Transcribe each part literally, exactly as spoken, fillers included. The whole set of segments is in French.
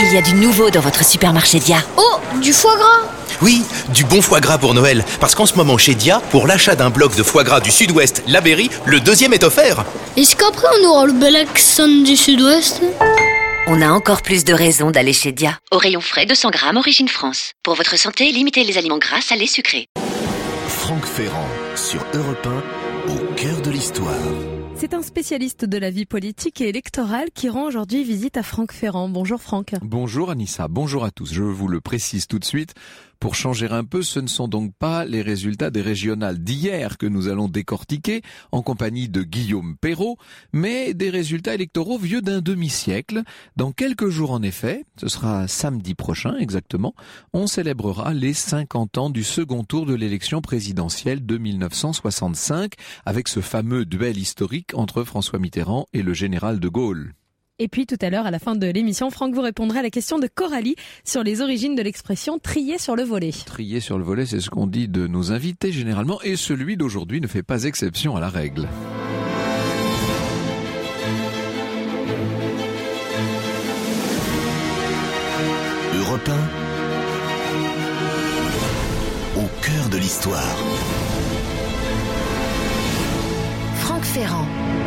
Il y a du nouveau dans votre supermarché Dia. Oh, du foie gras! Oui, du bon foie gras pour Noël. Parce qu'en ce moment chez Dia, pour l'achat d'un bloc de foie gras du Sud-Ouest, La Berry, le deuxième est offert. Est-ce qu'après on aura le bel accent du Sud-Ouest? On a encore plus de raisons d'aller chez Dia. Au rayon frais, deux cents grammes, origine France. Pour votre santé, limitez les aliments gras, salés, sucrés. Franck Ferrand, sur Europe un, au cœur de l'histoire. C'est un spécialiste de la vie politique et électorale qui rend aujourd'hui visite à Franck Ferrand. Bonjour Franck. Bonjour Anissa, bonjour à tous. Je vous le précise tout de suite. Pour changer un peu, ce ne sont donc pas les résultats des régionales d'hier que nous allons décortiquer en compagnie de Guillaume Perrault, mais des résultats électoraux vieux d'un demi-siècle. Dans quelques jours en effet, ce sera samedi prochain exactement, on célébrera les cinquante ans du second tour de l'élection présidentielle de mille neuf cent soixante-cinq avec ce fameux duel historique entre François Mitterrand et le général de Gaulle. Et puis tout à l'heure, à la fin de l'émission, Franck vous répondra à la question de Coralie sur les origines de l'expression « trier sur le volet ». Trier sur le volet, c'est ce qu'on dit de nos invités généralement, et celui d'aujourd'hui ne fait pas exception à la règle. Europe un, au cœur de l'histoire. Franck Ferrand.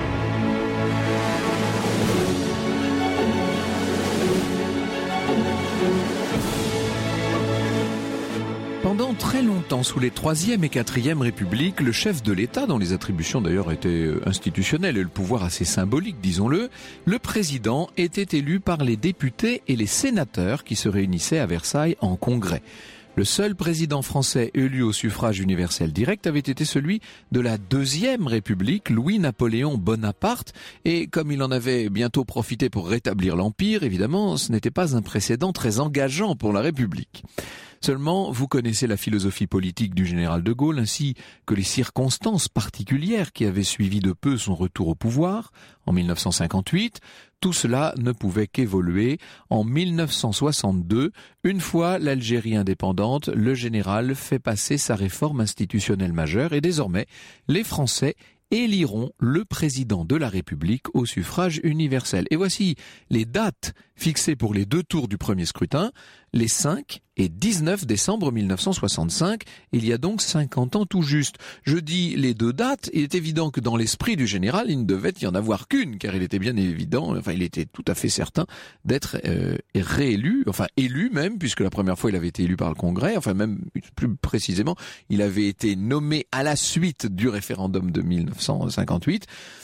Pendant très longtemps, sous les troisième et quatrième Républiques, le chef de l'État, dont les attributions d'ailleurs étaient institutionnelles et le pouvoir assez symbolique, disons-le, le président était élu par les députés et les sénateurs qui se réunissaient à Versailles en congrès. Le seul président français élu au suffrage universel direct avait été celui de la deuxième République, Louis-Napoléon Bonaparte, et comme il en avait bientôt profité pour rétablir l'Empire, évidemment, ce n'était pas un précédent très engageant pour la République. Seulement, vous connaissez la philosophie politique du général de Gaulle ainsi que les circonstances particulières qui avaient suivi de peu son retour au pouvoir en mille neuf cent cinquante-huit. Tout cela ne pouvait qu'évoluer. En mille neuf cent soixante-deux, une fois l'Algérie indépendante, le général fait passer sa réforme institutionnelle majeure et désormais, les Français éliront le président de la République au suffrage universel. Et voici les dates fixées pour les deux tours du premier scrutin, les cinq et dix-neuf décembre mille neuf cent soixante-cinq. Il y a donc cinquante ans tout juste. Je dis les deux dates, il est évident que dans l'esprit du général, il ne devait y en avoir qu'une, car il était bien évident, enfin il était tout à fait certain d'être euh, réélu, enfin élu même, puisque la première fois il avait été élu par le Congrès, enfin même plus précisément, il avait été nommé à la suite du référendum de mille neuf cent cinquante-huit.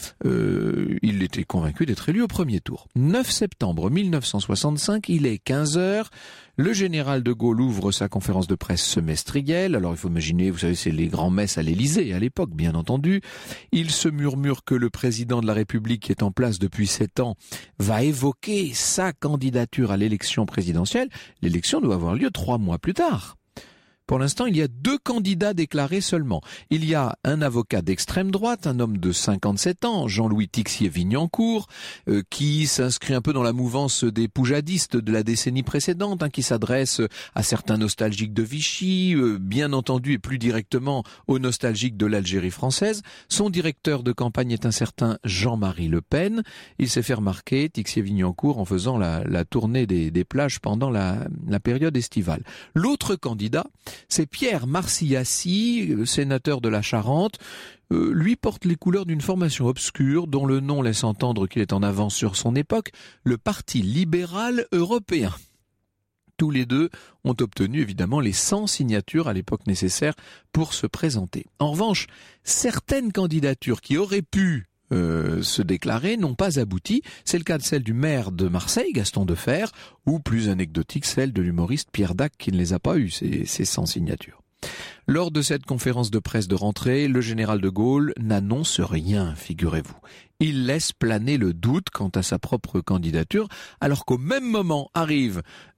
Euh, il était convaincu d'être élu au premier tour. neuf septembre mille neuf cent soixante-cinq, il est quinze heures. Le général de Gaulle ouvre sa conférence de presse semestrielle. Alors il faut imaginer, vous savez, c'est les grands-messes à l'Élysée à l'époque, bien entendu. Il se murmure que le président de la République, qui est en place depuis sept ans, va évoquer sa candidature à l'élection présidentielle. L'élection doit avoir lieu trois mois plus tard. Pour l'instant, il y a deux candidats déclarés seulement. Il y a un avocat d'extrême droite, un homme de cinquante-sept ans, Jean-Louis Tixier-Vignancourt, euh, qui s'inscrit un peu dans la mouvance des poujadistes de la décennie précédente, hein, qui s'adresse à certains nostalgiques de Vichy, euh, bien entendu et plus directement aux nostalgiques de l'Algérie française. Son directeur de campagne est un certain Jean-Marie Le Pen. Il s'est fait remarquer, Tixier-Vignancourt, en faisant la, la tournée des, des plages pendant la, la période estivale. L'autre candidat, c'est Pierre Marcillaci, sénateur de la Charente. Euh, lui porte les couleurs d'une formation obscure dont le nom laisse entendre qu'il est en avance sur son époque, le Parti libéral européen. Tous les deux ont obtenu évidemment les cent signatures à l'époque nécessaires pour se présenter. En revanche, certaines candidatures qui auraient pu Euh, se déclarer n'ont pas abouti. C'est le cas de celle du maire de Marseille, Gaston Defferre, ou plus anecdotique, celle de l'humoriste Pierre Dac, qui ne les a pas eues, ces, ces cent signatures. Lors de cette conférence de presse de rentrée, le général de Gaulle n'annonce rien, figurez-vous. Il laisse planer le doute quant à sa propre candidature, alors qu'au même moment arrive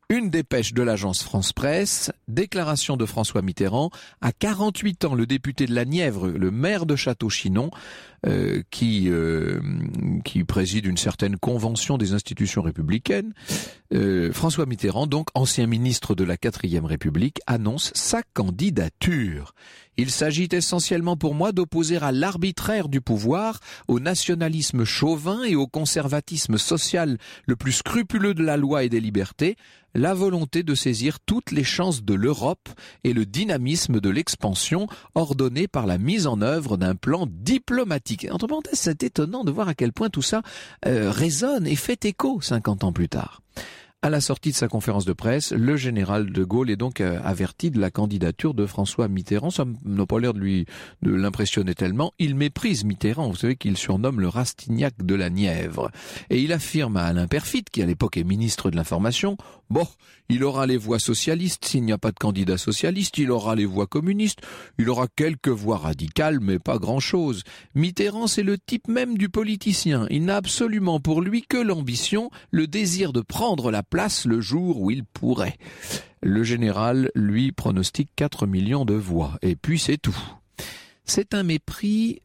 Une dépêche de l'agence France Presse, déclaration de François Mitterrand, à quarante-huit ans, le député de la Nièvre, le maire de Château-Chinon, euh, qui euh, qui préside une certaine convention des institutions républicaines. Euh, François Mitterrand, donc ancien ministre de la quatrième République, annonce sa candidature. Il s'agit essentiellement pour moi d'opposer à l'arbitraire du pouvoir, au nationalisme chauvin et au conservatisme social le plus scrupuleux de la loi et des libertés, la volonté de saisir toutes les chances de l'Europe et le dynamisme de l'expansion ordonné par la mise en œuvre d'un plan diplomatique. Entre parenthèses, c'est étonnant de voir à quel point tout ça euh, résonne et fait écho cinquante ans plus tard. À la sortie de sa conférence de presse, le général de Gaulle est donc euh, averti de la candidature de François Mitterrand. Ça n'a pas l'air de lui de l'impressionner tellement. Il méprise Mitterrand. Vous savez qu'il surnomme le Rastignac de la Nièvre. Et il affirme à Alain Peyrefitte, qui à l'époque est ministre de l'Information, bon, il aura les voix socialistes. S'il n'y a pas de candidat socialiste, il aura les voix communistes. Il aura quelques voix radicales, mais pas grand-chose. Mitterrand, c'est le type même du politicien. Il n'a absolument pour lui que l'ambition, le désir de prendre la place le jour où il pourrait. Le général, lui, pronostique quatre millions de voix. Et puis c'est tout. C'est un mépris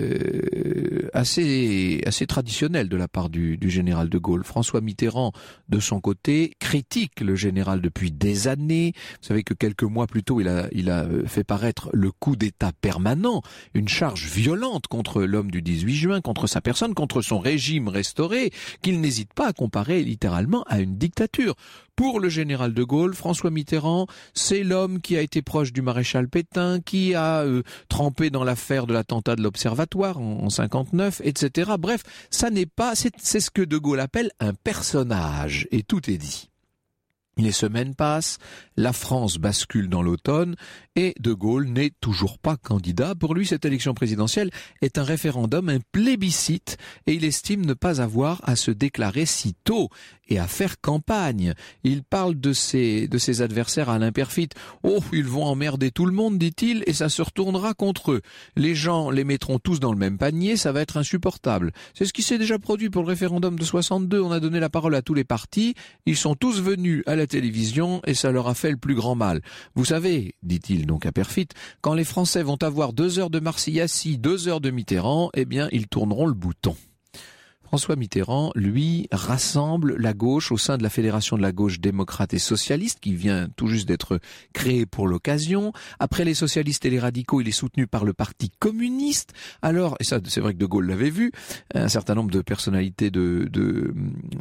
euh, assez assez traditionnel de la part du, du général de Gaulle. François Mitterrand, de son côté, critique le général depuis des années. Vous savez que quelques mois plus tôt, il a il a fait paraître le coup d'État permanent, une charge violente contre l'homme du dix-huit juin, contre sa personne, contre son régime restauré, qu'il n'hésite pas à comparer littéralement à une dictature. Pour le général de Gaulle, François Mitterrand, c'est l'homme qui a été proche du maréchal Pétain, qui a euh, trempé dans l'affaire de l'attentat de l'Observatoire en, en cinquante-neuf, et cetera. Bref, ça n'est pas, c'est, c'est ce que de Gaulle appelle un personnage, et tout est dit. Les semaines passent, la France bascule dans l'automne et de Gaulle n'est toujours pas candidat. Pour lui, cette élection présidentielle est un référendum, un plébiscite et il estime ne pas avoir à se déclarer si tôt et à faire campagne. Il parle de ses, de ses adversaires à Alain Peyrefitte. Oh, ils vont emmerder tout le monde, dit-il, et ça se retournera contre eux. Les gens les mettront tous dans le même panier, ça va être insupportable. C'est ce qui s'est déjà produit pour le référendum de soixante-deux. On a donné la parole à tous les partis. Ils sont tous venus à la télévision et ça leur a fait le plus grand mal. Vous savez, dit-il donc à Peyrefitte, quand les Français vont avoir deux heures de Marsiliassi, deux heures de Mitterrand, eh bien, ils tourneront le bouton. François Mitterrand, lui, rassemble la gauche au sein de la Fédération de la gauche démocrate et socialiste qui vient tout juste d'être créée pour l'occasion. Après les socialistes et les radicaux, il est soutenu par le Parti communiste. Alors, et ça c'est vrai que de Gaulle l'avait vu, un certain nombre de personnalités de de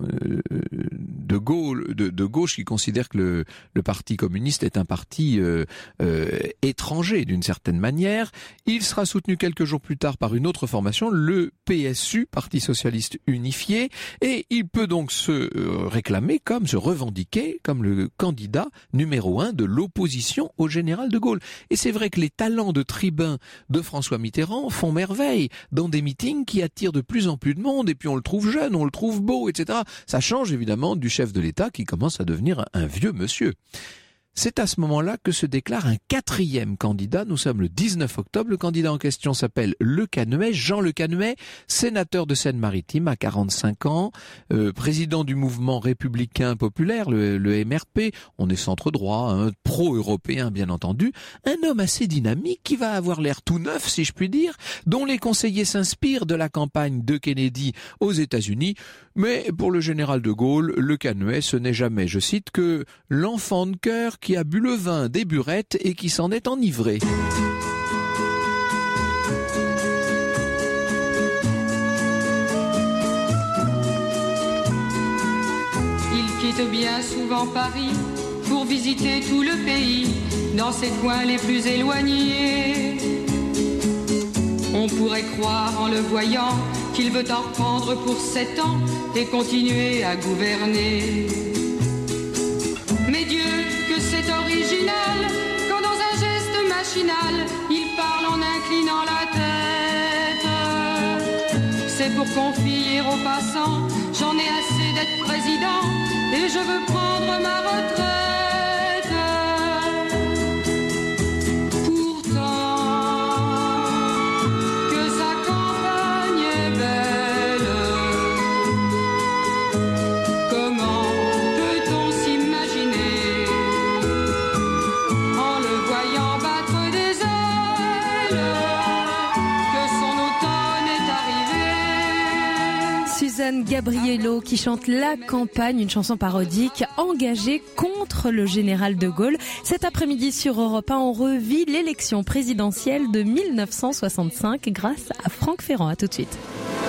de Gaulle, de, de gauche qui considèrent que le, le Parti communiste est un parti euh, euh, étranger d'une certaine manière. Il sera soutenu quelques jours plus tard par une autre formation, le P S U, Parti socialiste unifié, et il peut donc se euh, réclamer comme, se revendiquer comme le candidat numéro un de l'opposition au général de Gaulle. Et c'est vrai que les talents de tribun de François Mitterrand font merveille dans des meetings qui attirent de plus en plus de monde, et puis on le trouve jeune, on le trouve beau, et cetera. Ça change évidemment du chef de l'État qui commence à devenir un vieux monsieur. C'est à ce moment-là que se déclare un quatrième candidat. Nous sommes le dix-neuf octobre. Le candidat en question s'appelle Le Canuet, Jean Le Canuet, sénateur de Seine-Maritime à quarante-cinq ans, euh, président du mouvement républicain populaire, le, le M R P. On est centre-droit, hein, pro-européen bien entendu. Un homme assez dynamique qui va avoir l'air tout neuf, si je puis dire, dont les conseillers s'inspirent de la campagne de Kennedy aux États-Unis. Mais pour le général de Gaulle, Le Canuet, ce n'est jamais, je cite, que l'enfant de cœur qui a bu le vin des burettes et qui s'en est enivré. Il quitte bien souvent Paris pour visiter tout le pays, dans ses coins les plus éloignés. On pourrait croire en le voyant qu'il veut en reprendre pour sept ans et continuer à gouverner. Mais Dieu, que c'est original, quand dans un geste machinal, il parle en inclinant la tête. C'est pour confier aux passants, j'en ai assez d'être président, et je veux prendre ma retraite. Comment peut-on s'imaginer Gabriello qui chante La Campagne, une chanson parodique engagée contre le général de Gaulle. Cet après-midi sur Europe un, on revit l'élection présidentielle de mille neuf cent soixante-cinq grâce à Franck Ferrand. À tout de suite.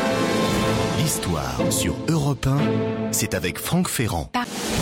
L'histoire sur Europe un, c'est avec Franck Ferrand.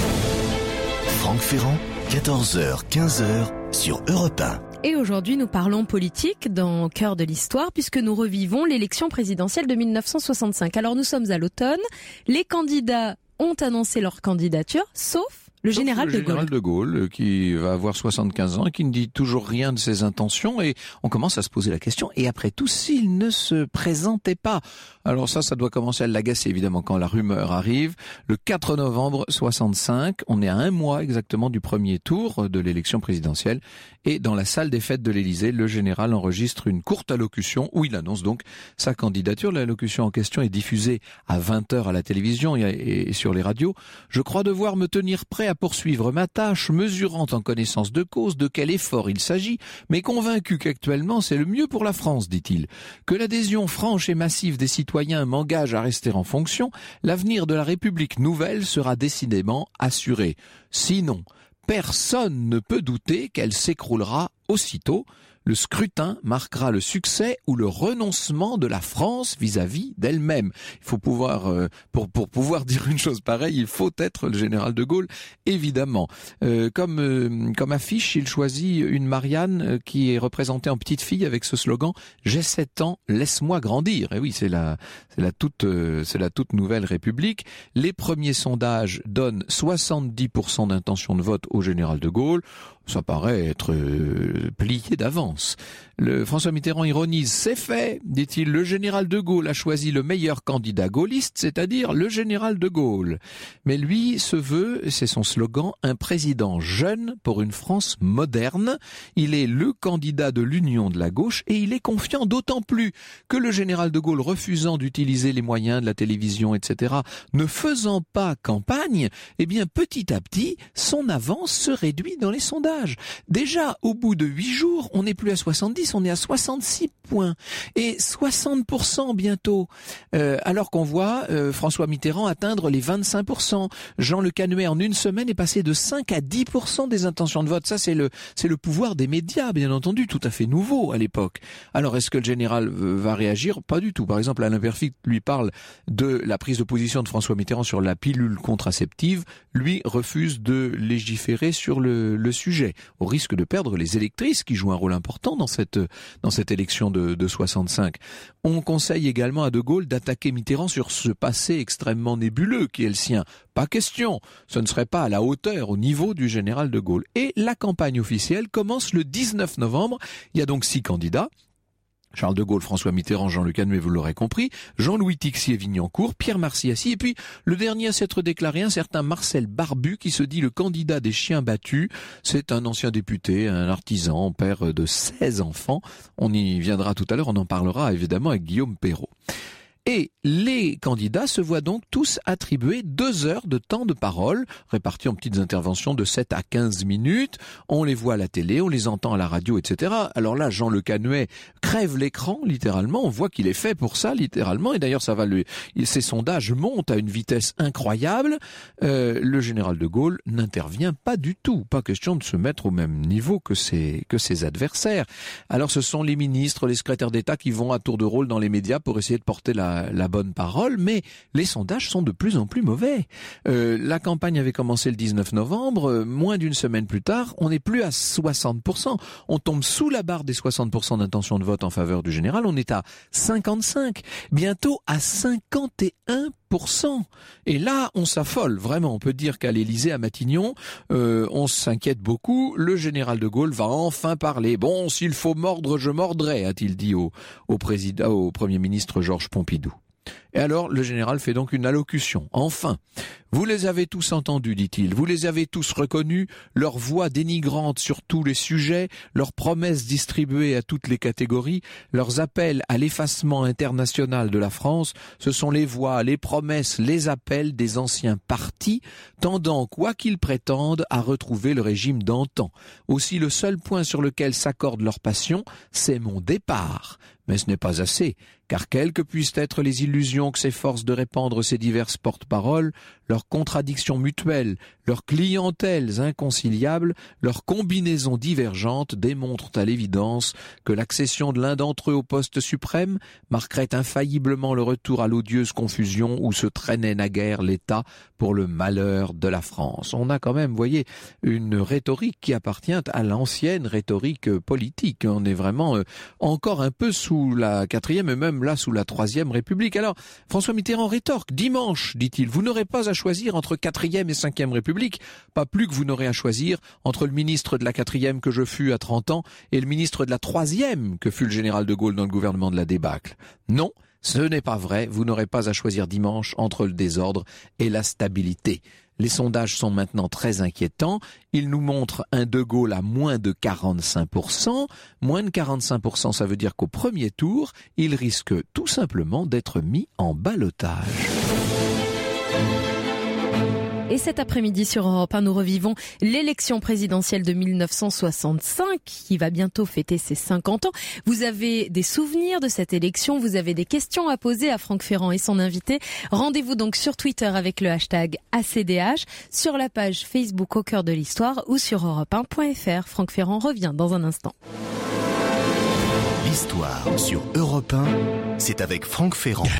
Franck Ferrand, quatorze heures, quinze heures sur Europe un. Et aujourd'hui, nous parlons politique dans Cœur de l'Histoire puisque nous revivons l'élection présidentielle de mille neuf cent soixante-cinq. Alors nous sommes à l'automne, les candidats ont annoncé leur candidature, sauf le Sauf général le de Gaulle. général de Gaulle, qui va avoir soixante-quinze ans et qui ne dit toujours rien de ses intentions, et on commence à se poser la question, et après tout, s'il ne se présentait pas? Alors ça, ça doit commencer à l'agacer, évidemment, quand la rumeur arrive. Le quatre novembre soixante-cinq, on est à un mois exactement du premier tour de l'élection présidentielle, et dans la salle des fêtes de l'Élysée, le général enregistre une courte allocution où il annonce donc sa candidature. L'allocution en question est diffusée à vingt heures à la télévision et sur les radios. Je crois devoir me tenir prêt à poursuivre ma tâche, mesurant en connaissance de cause de quel effort il s'agit, mais convaincu qu'actuellement c'est le mieux pour la France, dit-il. Que l'adhésion franche et massive des citoyens m'engage à rester en fonction, l'avenir de la République nouvelle sera décidément assuré. Sinon, personne ne peut douter qu'elle s'écroulera aussitôt. Le scrutin marquera le succès ou le renoncement de la France vis-à-vis d'elle-même. Il faut pouvoir, euh, pour pour pouvoir dire une chose pareille, il faut être le général de Gaulle, évidemment. Euh, comme euh, comme affiche, il choisit une Marianne euh, qui est représentée en petite fille avec ce slogan « J'ai sept ans, laisse-moi grandir ». Et oui, c'est la c'est la toute euh, c'est la toute nouvelle République. Les premiers sondages donnent soixante-dix pour cent d'intention de vote au général de Gaulle. Ça paraît être euh, plié d'avance. Le François Mitterrand ironise, c'est fait, dit-il, le général de Gaulle a choisi le meilleur candidat gaulliste, c'est-à-dire le général de Gaulle. Mais lui se veut, c'est son slogan, un président jeune pour une France moderne. Il est le candidat de l'union de la gauche et il est confiant d'autant plus que le général de Gaulle, refusant d'utiliser les moyens de la télévision, et cetera, ne faisant pas campagne, eh bien petit à petit, son avance se réduit dans les sondages. Déjà, au bout de huit jours, on n'est plus à soixante-dix, on est à soixante-six points. Et soixante pour cent bientôt. Euh, alors qu'on voit euh, François Mitterrand atteindre les vingt-cinq pour cent. Jean Le Canuet, en une semaine, est passé de cinq à dix pour cent des intentions de vote. Ça, c'est le, c'est le pouvoir des médias, bien entendu, tout à fait nouveau à l'époque. Alors, est-ce que le général va réagir? Pas du tout. Par exemple, Alain Peyrefitte lui parle de la prise de position de François Mitterrand sur la pilule contraceptive. Lui refuse de légiférer sur le, le sujet, au risque de perdre les électrices qui jouent un rôle important dans cette dans cette élection de, de soixante-cinq. On conseille également à De Gaulle d'attaquer Mitterrand sur ce passé extrêmement nébuleux qui est le sien. Pas question, ce ne serait pas à la hauteur, au niveau du général de Gaulle. Et la campagne officielle commence le dix-neuf novembre. Il y a donc six candidats. Charles de Gaulle, François Mitterrand, Jean Le Canuet, vous l'aurez compris, Jean-Louis Tixier-Vignancourt, Pierre Marciaci, et puis le dernier à s'être déclaré, un certain Marcel Barbu, qui se dit le candidat des chiens battus. C'est un ancien député, un artisan, père de seize enfants. On y viendra tout à l'heure, on en parlera évidemment avec Guillaume Perrault. Et les candidats se voient donc tous attribuer deux heures de temps de parole, répartis en petites interventions de sept à quinze minutes. On les voit à la télé, on les entend à la radio, et cetera. Alors là, Jean Le Canuet crève l'écran, littéralement. On voit qu'il est fait pour ça, littéralement. Et d'ailleurs, ça va lui, ses sondages montent à une vitesse incroyable. Euh, le général de Gaulle n'intervient pas du tout. Pas question de se mettre au même niveau que ses, que ses adversaires. Alors, ce sont les ministres, les secrétaires d'État qui vont à tour de rôle dans les médias pour essayer de porter la la bonne parole, mais les sondages sont de plus en plus mauvais. Euh, la campagne avait commencé le dix-neuf novembre, euh, moins d'une semaine plus tard, on n'est plus à soixante pour cent. On tombe sous la barre des soixante pour cent d'intention de vote en faveur du général, on est à cinquante-cinq, bientôt à cinquante et un pour cent. Et là, on s'affole, vraiment. On peut dire qu'à l'Élysée, à Matignon, euh, on s'inquiète beaucoup. Le général de Gaulle va enfin parler. Bon, s'il faut mordre, je mordrai, a-t-il dit au, au président, au Premier ministre Georges Pompidou. Et alors, le général fait donc une allocution. Enfin, vous les avez tous entendus, dit-il. Vous les avez tous reconnus. Leurs voix dénigrantes sur tous les sujets, leurs promesses distribuées à toutes les catégories, leurs appels à l'effacement international de la France, ce sont les voix, les promesses, les appels des anciens partis, tendant, quoi qu'ils prétendent, à retrouver le régime d'antan. Aussi, le seul point sur lequel s'accorde leur passion, c'est mon départ. Mais ce n'est pas assez, car quelles que puissent être les illusions confusion que s'efforcent de répandre ces diverses porte-paroles, leurs contradictions mutuelles, leurs clientèles inconciliables, leurs combinaisons divergentes démontrent à l'évidence que l'accession de l'un d'entre eux au poste suprême marquerait infailliblement le retour à l'odieuse confusion où se traînait naguère l'État pour le malheur de la France. On a quand même, vous voyez, une rhétorique qui appartient à l'ancienne rhétorique politique. On est vraiment euh, encore un peu sous la quatrième et même là sous la troisième République. Alors, François Mitterrand rétorque, dimanche, dit-il, vous n'aurez pas à choisir entre quatrième et cinquième République, pas plus que vous n'aurez à choisir entre le ministre de la quatrième que je fus à trente ans et le ministre de la troisième que fut le général de Gaulle dans le gouvernement de la débâcle. Non, ce n'est pas vrai, vous n'aurez pas à choisir dimanche entre le désordre et la stabilité. Les sondages sont maintenant très inquiétants. Ils nous montrent un De Gaulle à moins de quarante-cinq pour cent. Moins de quarante-cinq pour cent, ça veut dire qu'au premier tour, il risque tout simplement d'être mis en ballottage. Et cet après-midi sur Europe un, nous revivons l'élection présidentielle de mille neuf cent soixante-cinq qui va bientôt fêter ses cinquante ans. Vous avez des souvenirs de cette élection, vous avez des questions à poser à Franck Ferrand et son invité. Rendez-vous donc sur Twitter avec le hashtag A C D H, sur la page Facebook Au cœur de l'histoire ou sur europe un point f r. Franck Ferrand revient dans un instant. L'histoire sur Europe un, c'est avec Franck Ferrand.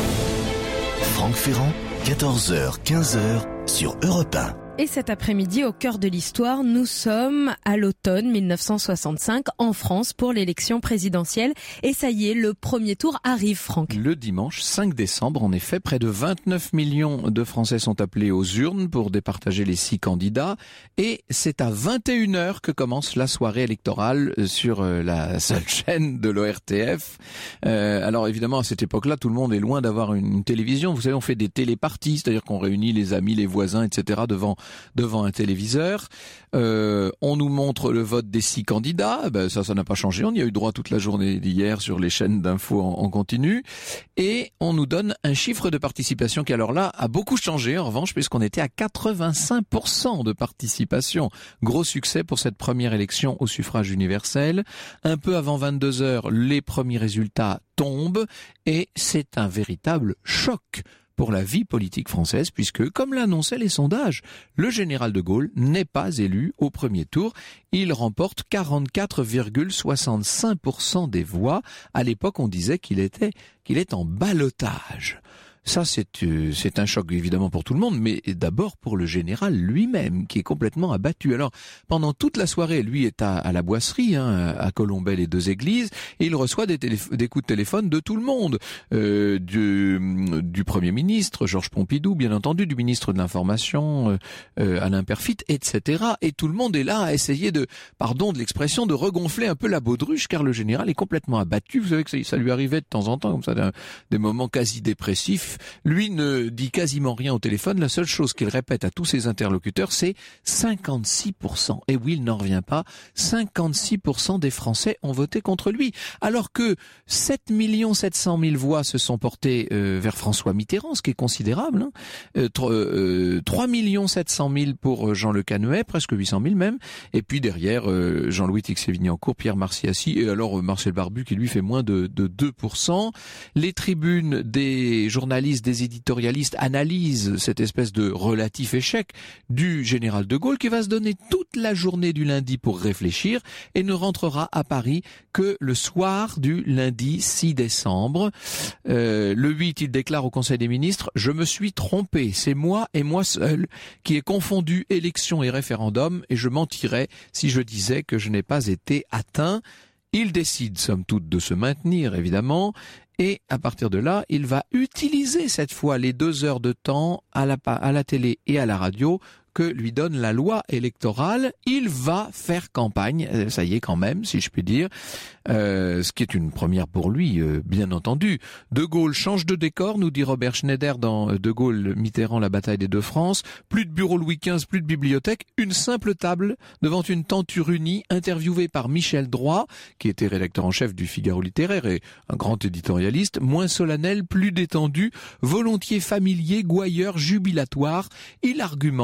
Franck Ferrand, quatorze heures quinze heures sur Europe un. Et cet après-midi, au cœur de l'histoire, nous sommes à l'automne mille neuf cent soixante-cinq en France pour l'élection présidentielle. Et ça y est, le premier tour arrive, Franck. Le dimanche cinq décembre, en effet, près de vingt-neuf millions de Français sont appelés aux urnes pour départager les six candidats. Et c'est à vingt et une heures que commence la soirée électorale sur la seule chaîne de l'O R T F. Euh, alors évidemment, à cette époque-là, tout le monde est loin d'avoir une télévision. Vous savez, on fait des téléparties, c'est-à-dire qu'on réunit les amis, les voisins, et cetera devant devant un téléviseur. Euh, on nous montre le vote des six candidats. Ben, ça, ça n'a pas changé. On y a eu droit toute la journée d'hier sur les chaînes d'infos en, en continu. Et on nous donne un chiffre de participation qui, alors là, a beaucoup changé, en revanche, puisqu'on était à quatre-vingt-cinq pour cent de participation. Gros succès pour cette première élection au suffrage universel. Un peu avant vingt-deux heures, les premiers résultats tombent et c'est un véritable choc pour la vie politique française, puisque, comme l'annonçaient les sondages, le général de Gaulle n'est pas élu au premier tour. Il remporte quarante-quatre virgule soixante-cinq pour cent des voix. À l'époque, on disait qu'il était, qu'il est en ballottage. Ça, c'est euh, c'est un choc évidemment pour tout le monde, mais d'abord pour le général lui-même, qui est complètement abattu. Alors, pendant toute la soirée, lui est à, à la Boisserie, hein, à Colombey, les deux églises, et il reçoit des, télé- des coups de téléphone de tout le monde, euh, du, du Premier ministre, Georges Pompidou, bien entendu, du ministre de l'Information, euh, euh, Alain Peyrefitte, et cetera. Et tout le monde est là à essayer de, pardon de l'expression, de regonfler un peu la baudruche, car le général est complètement abattu. Vous savez que ça, ça lui arrivait de temps en temps, comme ça, des, des moments quasi dépressifs. Lui ne dit quasiment rien au téléphone. La seule chose qu'il répète à tous ses interlocuteurs, c'est cinquante-six pour cent. Et oui, il n'en revient pas. cinquante-six pour cent des Français ont voté contre lui. Alors que sept millions sept cent mille voix se sont portées euh, vers François Mitterrand, ce qui est considérable. Hein. Euh, euh, trois millions sept cent mille pour Jean Le Canuet, presque huit cent mille même. Et puis derrière, euh, Jean-Louis Tixier-Vignancourt, Pierre Marciassi, et alors euh, Marcel Barbu qui lui fait moins de, de deux pour cent. Les tribunes des journalistes, des éditorialistes analysent cette espèce de relatif échec du général de Gaulle qui va se donner toute la journée du lundi pour réfléchir et ne rentrera à Paris que le soir du lundi six décembre. Euh, le huit, il déclare au Conseil des ministres « Je me suis trompé, c'est moi et moi seul qui ai confondu élection et référendum et je mentirais si je disais que je n'ai pas été atteint ». Il décide, somme toute, de se maintenir, évidemment, et à partir de là, il va utiliser cette fois les deux heures de temps à la, à la télé et à la radio que lui donne la loi électorale. Il va faire campagne, ça y est quand même, si je puis dire, euh, ce qui est une première pour lui, euh, bien entendu. De Gaulle change de décor, nous dit Robert Schneider dans De Gaulle, Mitterrand, la bataille des deux France. Plus de bureau Louis quinze, plus de bibliothèque, une simple table devant une tenture unie, interviewée par Michel Droit, qui était rédacteur en chef du Figaro littéraire et un grand éditorialiste, moins solennel, plus détendu, volontiers familier, gouailleur, jubilatoire. Il argumente, réfléchit,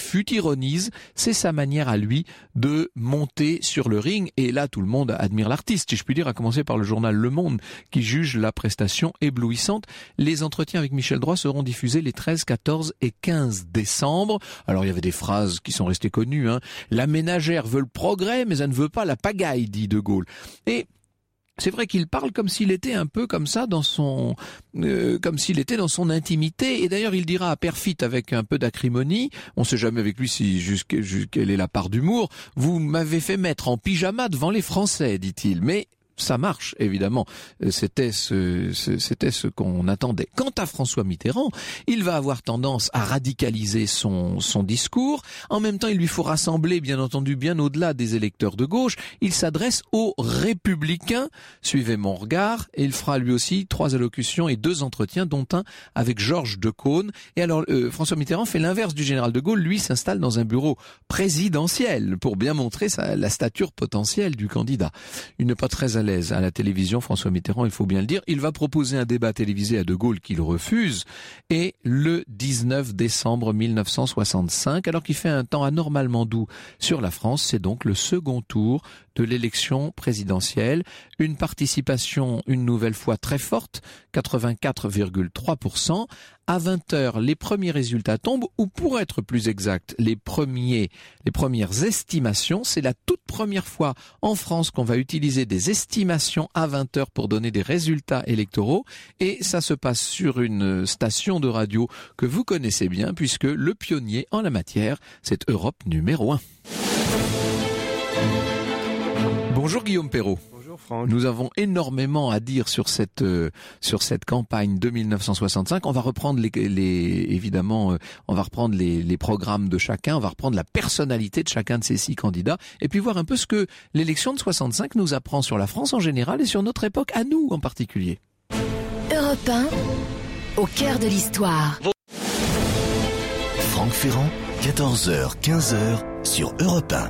fut, ironise, c'est sa manière à lui de monter sur le ring. Et là, tout le monde admire l'artiste, si je puis dire, à commencer par le journal Le Monde, qui juge la prestation éblouissante. Les entretiens avec Michel Droit seront diffusés les treize, quatorze et quinze décembre. Alors, il y avait des phrases qui sont restées connues, hein. La ménagère veut le progrès, mais elle ne veut pas la pagaille, dit De Gaulle. Et c'est vrai qu'il parle comme s'il était un peu comme ça dans son, euh, comme s'il était dans son intimité. Et d'ailleurs, il dira à Perfit avec un peu d'acrimonie, on sait jamais avec lui si jusqu'à, quelle est la part d'humour. Vous m'avez fait mettre en pyjama devant les Français, dit-il. Mais ça marche, évidemment. C'était ce, ce, c'était ce qu'on attendait. Quant à François Mitterrand, il va avoir tendance à radicaliser son, son discours. En même temps, il lui faut rassembler, bien entendu, bien au-delà des électeurs de gauche. Il s'adresse aux républicains. Suivez mon regard. Et il fera lui aussi trois allocutions et deux entretiens, dont un avec Georges Decaune. Et alors, euh, François Mitterrand fait l'inverse du général de Gaulle. Lui s'installe dans un bureau présidentiel pour bien montrer sa, la stature potentielle du candidat. Il n'est pas très à l'aise à la télévision, François Mitterrand, il faut bien le dire. Il va proposer un débat télévisé à De Gaulle qu'il refuse, et le dix-neuf décembre mille neuf cent soixante-cinq, alors qu'il fait un temps anormalement doux sur la France, c'est donc le second tour de l'élection présidentielle. Une participation une nouvelle fois très forte, quatre-vingt-quatre virgule trois pour cent. À vingt heures, les premiers résultats tombent, ou pour être plus exact, les premiers, les premières estimations. C'est la toute première fois en France qu'on va utiliser des estimations à vingt heures pour donner des résultats électoraux. Et ça se passe sur une station de radio que vous connaissez bien, puisque le pionnier en la matière, c'est Europe numéro un. Bonjour Guillaume Perrault. Bonjour Franck. Nous avons énormément à dire sur cette euh, sur cette campagne de mille neuf cent soixante-cinq. On va reprendre les, les évidemment euh, on va reprendre les, les programmes de chacun, on va reprendre la personnalité de chacun de ces six candidats, et puis voir un peu ce que l'élection de soixante-cinq nous apprend sur la France en général et sur notre époque à nous en particulier. Europe un, au cœur de l'histoire. Franck Ferrand, quatorze heures quinze heures sur Europe un.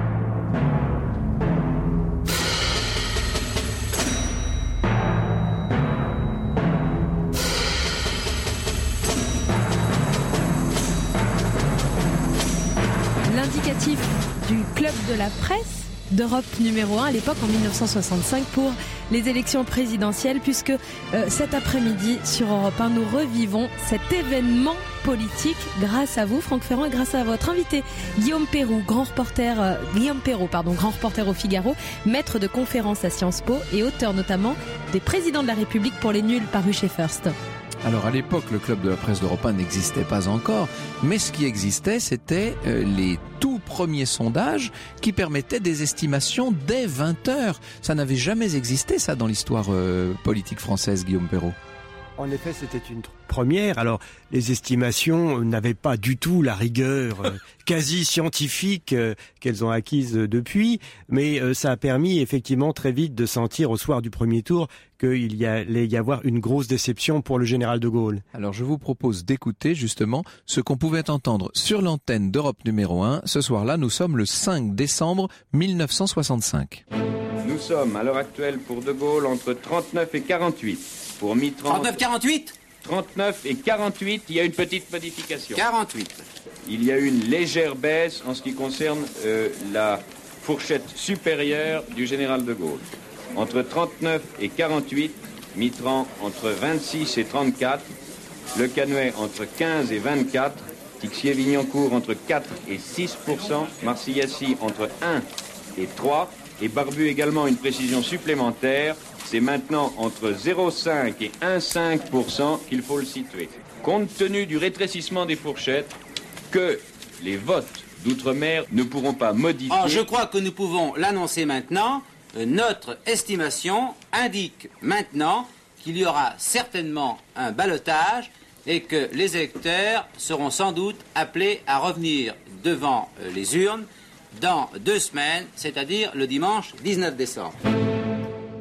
L'indicatif du club de la presse d'Europe numéro un à l'époque en mille neuf cent soixante-cinq pour les élections présidentielles, puisque euh, cet après-midi sur Europe un nous revivons cet événement politique grâce à vous, Franck Ferrand, et grâce à votre invité Guillaume Perrault, grand reporter euh, Guillaume Perrault, pardon, grand reporter au Figaro, maître de conférences à Sciences Po et auteur notamment des Présidents de la République pour les nuls paru chez First. Alors à l'époque, le club de la presse d'Europe un n'existait pas encore, mais ce qui existait, c'était euh, les tout premiers sondages qui permettaient des estimations dès vingt heures. Ça n'avait jamais existé, ça, dans l'histoire euh, politique française, Guillaume Perrault. En effet, c'était une première. Alors, les estimations n'avaient pas du tout la rigueur euh, quasi scientifique euh, qu'elles ont acquise euh, depuis, mais euh, ça a permis effectivement très vite de sentir au soir du premier tour qu'il y allait y avoir une grosse déception pour le général de Gaulle. Alors, je vous propose d'écouter justement ce qu'on pouvait entendre sur l'antenne d'Europe numéro un. Ce soir-là, nous sommes le cinq décembre mille neuf cent soixante-cinq. Nous sommes à l'heure actuelle pour De Gaulle entre trente-neuf et quarante-huit. Pour Mitterrand... trente-neuf quarante-huit trente-neuf et quarante-huit, il y a une petite modification. quarante-huit. Il y a une légère baisse en ce qui concerne euh, la fourchette supérieure du général de Gaulle. Entre trente-neuf et quarante-huit, Mitterrand entre vingt-six et trente-quatre, Le Canuet entre quinze et vingt-quatre, Tixier-Vignancourt entre quatre et six pour cent, Marcillassi entre un et trois, et Barbu également une précision supplémentaire. C'est maintenant entre zéro virgule cinq et un virgule cinq pour cent qu'il faut le situer. Compte tenu du rétrécissement des fourchettes, que les votes d'outre-mer ne pourront pas modifier... Oh, je crois que nous pouvons l'annoncer maintenant. Notre estimation indique maintenant qu'il y aura certainement un ballotage et que les électeurs seront sans doute appelés à revenir devant les urnes dans deux semaines, c'est-à-dire le dimanche dix-neuf décembre.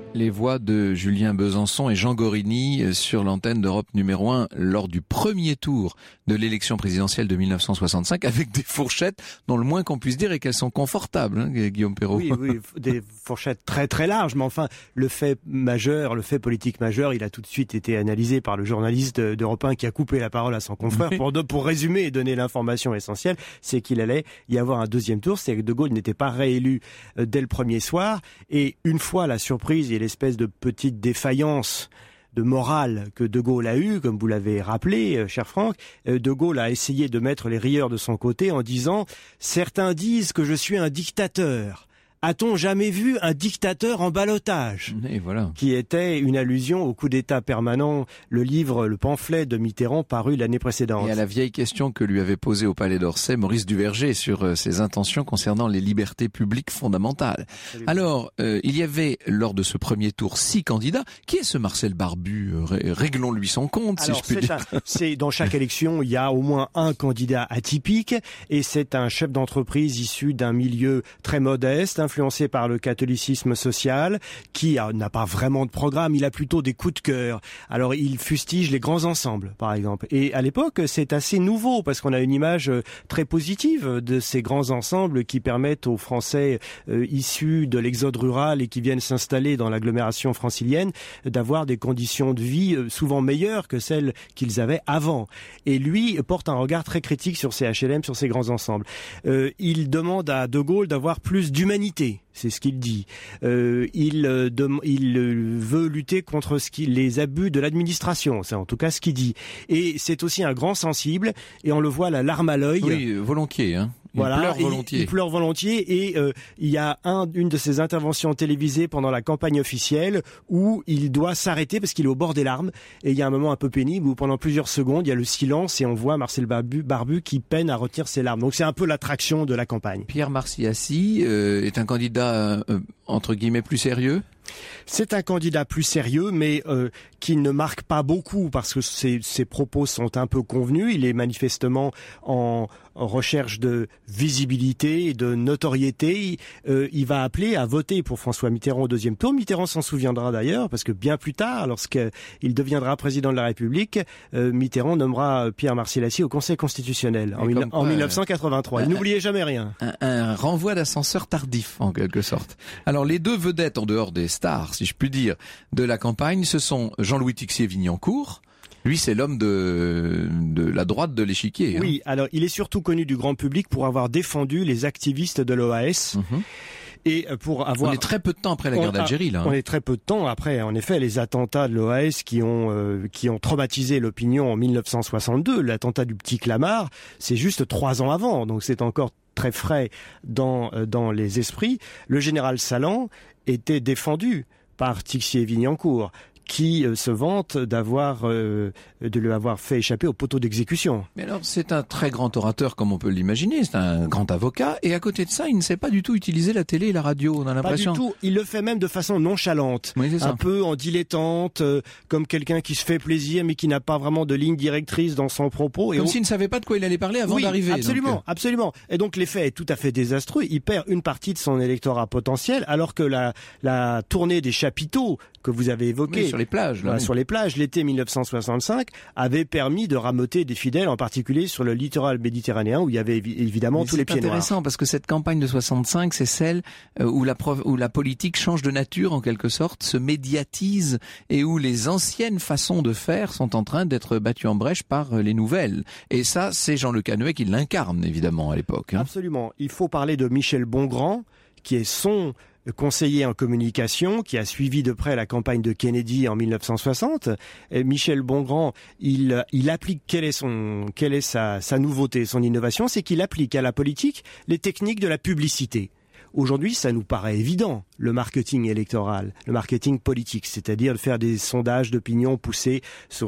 Les voix de Julien Besançon et Jean Gorini sur l'antenne d'Europe numéro un lors du premier tour de l'élection présidentielle de mille neuf cent soixante-cinq avec des fourchettes dont le moins qu'on puisse dire est qu'elles sont confortables, hein, Guillaume Perrault. Oui, oui, des fourchettes très très larges, mais enfin, le fait majeur, le fait politique majeur, il a tout de suite été analysé par le journaliste d'Europe un qui a coupé la parole à son confrère. Oui. Pour, pour résumer et donner l'information essentielle, c'est qu'il allait y avoir un deuxième tour, c'est que De Gaulle n'était pas réélu dès le premier soir, et une fois la surprise et l'espèce de petite défaillance de morale que De Gaulle a eue, comme vous l'avez rappelé, cher Franck, De Gaulle a essayé de mettre les rieurs de son côté en disant « Certains disent que je suis un dictateur ». A-t-on jamais vu un dictateur en ballottage ? Et voilà. Qui était une allusion au coup d'État permanent, le livre, le pamphlet de Mitterrand paru l'année précédente. Et à la vieille question que lui avait posée au Palais d'Orsay Maurice Duverger sur ses intentions concernant les libertés publiques fondamentales. Absolument. Alors, euh, il y avait lors de ce premier tour six candidats. Qui est ce Marcel Barbu ? Réglons-lui son compte, Alors, si je puis dire. Un, c'est dans chaque élection, il y a au moins un candidat atypique, et c'est un chef d'entreprise issu d'un milieu très modeste, influencé par le catholicisme social, qui n'a pas vraiment de programme, il a plutôt des coups de cœur. Alors il fustige les grands ensembles, par exemple. Et à l'époque, c'est assez nouveau, parce qu'on a une image très positive de ces grands ensembles qui permettent aux Français euh, issus de l'exode rural et qui viennent s'installer dans l'agglomération francilienne d'avoir des conditions de vie souvent meilleures que celles qu'ils avaient avant. Et lui porte un regard très critique sur ces H L M, sur ces grands ensembles. Euh, il demande à De Gaulle d'avoir plus d'humanité. C'est ce qu'il dit. Euh, il, euh, de, il euh, veut lutter contre ce qui, les abus de l'administration. C'est en tout cas ce qu'il dit. Et c'est aussi un grand sensible. Et on le voit la larme à l'œil. Oui, volontiers. Hein. Il voilà, pleure volontiers. Il, il pleure volontiers. Et euh, il y a un, une de ses interventions télévisées pendant la campagne officielle où il doit s'arrêter parce qu'il est au bord des larmes. Et il y a un moment un peu pénible où pendant plusieurs secondes, il y a le silence et on voit Marcel Barbu, Barbu qui peine à retenir ses larmes. Donc c'est un peu l'attraction de la campagne. Pierre Marciassi euh, est un candidat euh, entre guillemets plus sérieux ? C'est un candidat plus sérieux, mais euh, qui ne marque pas beaucoup parce que ses, ses propos sont un peu convenus. Il est manifestement en, en recherche de visibilité et de notoriété. Il, euh, il va appeler à voter pour François Mitterrand au deuxième tour. Mitterrand s'en souviendra d'ailleurs parce que bien plus tard, lorsqu'il deviendra président de la République, euh, Mitterrand nommera Pierre Marciassi au Conseil constitutionnel en, mille, en mille neuf cent quatre-vingt-trois. Euh, N'oubliez jamais rien. Un, un renvoi d'ascenseur tardif en quelque sorte. Alors les deux vedettes en dehors des stars, si je puis dire, de la campagne, ce sont Jean-Louis Tixier-Vignancourt. Lui, c'est l'homme de, de la droite de l'échiquier. Oui, hein. Alors il est surtout connu du grand public pour avoir défendu les activistes de l'O A S. Mmh. Et pour avoir... On est très peu de temps après la guerre d'Algérie, là. Hein. On est très peu de temps après, en effet, les attentats de l'O A S qui ont euh, qui ont traumatisé l'opinion en mille neuf cent soixante-deux. L'attentat du Petit Clamart, c'est juste trois ans avant, donc c'est encore très frais dans dans les esprits. Le général Salan était défendu par Tixier-Vignancourt, qui euh, se vante d'avoir euh, de lui avoir fait échapper au poteau d'exécution. Mais alors, c'est un très grand orateur, comme on peut l'imaginer, c'est un grand avocat, et à côté de ça, il ne sait pas du tout utiliser la télé et la radio, on a l'impression. Pas du tout, il le fait même de façon nonchalante, oui, c'est ça. Un peu en dilettante, euh, comme quelqu'un qui se fait plaisir, mais qui n'a pas vraiment de ligne directrice dans son propos. Et comme on... s'il ne savait pas de quoi il allait parler avant oui, d'arriver. absolument, donc... absolument. Et donc l'effet est tout à fait désastreux, il perd une partie de son électorat potentiel, alors que la, la tournée des chapiteaux que vous avez évoquée, oui, sur les plages, là, là, oui. sur les plages, l'été mille neuf cent soixante-cinq, avait permis de rameuter des fidèles, en particulier sur le littoral méditerranéen, où il y avait évidemment Mais tous les pieds noirs. C'est intéressant parce que cette campagne de soixante-cinq, c'est celle où la, où la politique change de nature, en quelque sorte, se médiatise, et où les anciennes façons de faire sont en train d'être battues en brèche par les nouvelles. Et ça, c'est Jean Le Canuet qui l'incarne, évidemment, à l'époque. Hein. Absolument. Il faut parler de Michel Bongrand, qui est son conseiller en communication, qui a suivi de près la campagne de Kennedy en mille neuf cent soixante. Et Michel Bongrand, il, il applique, quelle est son, quelle est sa, sa nouveauté, son innovation, c'est qu'il applique à la politique les techniques de la publicité. Aujourd'hui, ça nous paraît évident, le marketing électoral, le marketing politique, c'est-à-dire de faire des sondages d'opinion poussés sur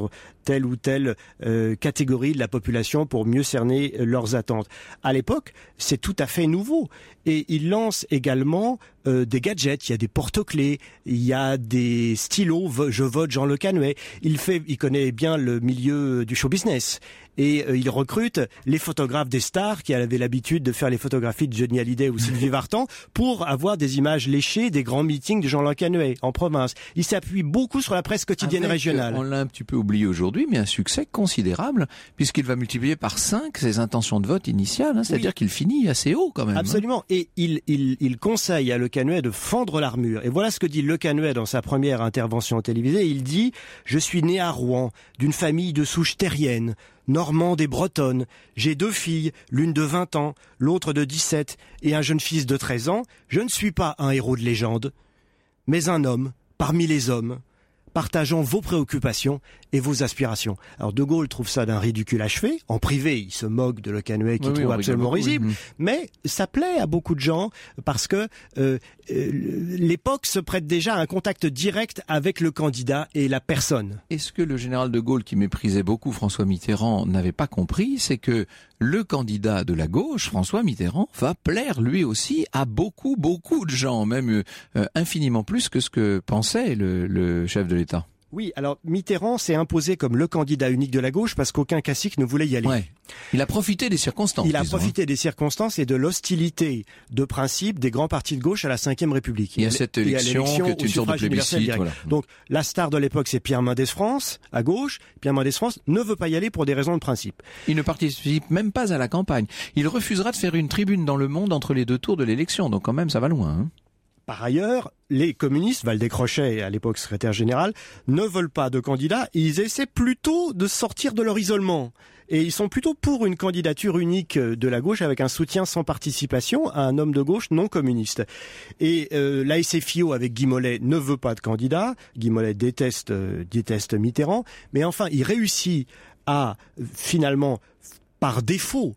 telle ou telle euh, catégorie de la population pour mieux cerner leurs attentes. À l'époque, c'est tout à fait nouveau. Et il lance également euh, des gadgets. Il y a des porte-clés, il y a des stylos. Je vote Jean Le Canuet. Il fait, il connaît bien le milieu du show business. Et euh, il recrute les photographes des stars qui avaient l'habitude de faire les photographies de Johnny Hallyday ou Sylvie Vartan pour avoir des images léchées des grands meetings de Jean Le Canuet en province. Il s'appuie beaucoup sur la presse quotidienne Avec, régionale. On l'a un petit peu oublié aujourd'hui, mais un succès considérable puisqu'il va multiplier par cinq ses intentions de vote initiales. Hein, c'est-à-dire oui. qu'il finit assez haut quand même. Absolument. Hein. Et il, il, il conseille à Le Canuet de fendre l'armure. Et voilà ce que dit Le Canuet dans sa première intervention télévisée. Il dit « Je suis né à Rouen, d'une famille de souche terrienne, normande et bretonne. J'ai deux filles, l'une de vingt ans, l'autre de dix-sept, et un jeune fils de treize ans. Je ne suis pas un héros de légende, mais un homme parmi les hommes, partageant vos préoccupations et vos aspirations. » Alors De Gaulle trouve ça d'un ridicule achevé. En privé, il se moque de Le Canuet qu'il oui, trouve oui, absolument beaucoup, risible. Oui. Mais ça plaît à beaucoup de gens parce que euh, euh, l'époque se prête déjà à un contact direct avec le candidat et la personne. Et ce que le général de Gaulle, qui méprisait beaucoup François Mitterrand, n'avait pas compris, c'est que le candidat de la gauche, François Mitterrand, va plaire lui aussi à beaucoup, beaucoup de gens, même euh, infiniment plus que ce que pensait le, le chef de l'État. Oui, alors Mitterrand s'est imposé comme le candidat unique de la gauche parce qu'aucun cacique ne voulait y aller. Ouais. Il a profité des circonstances. Il a disons. profité des circonstances et de l'hostilité de principe des grands partis de gauche à la cinquième République. Et à cette élection, qui est une sorte de plébiscite. Voilà. Donc la star de l'époque, c'est Pierre Mendès France, à gauche. Pierre Mendès France ne veut pas y aller pour des raisons de principe. Il ne participe même pas à la campagne. Il refusera de faire une tribune dans Le Monde entre les deux tours de l'élection. Donc quand même, ça va loin. Hein. Par ailleurs, les communistes, Valdez-Crochet, à l'époque secrétaire général, ne veulent pas de candidats. Ils essaient plutôt de sortir de leur isolement. Et ils sont plutôt pour une candidature unique de la gauche avec un soutien sans participation à un homme de gauche non communiste. Et euh, l'A S F I O avec Guy Mollet ne veut pas de candidat. Guy Mollet déteste, euh, déteste Mitterrand. Mais enfin, il réussit à, finalement, par défaut,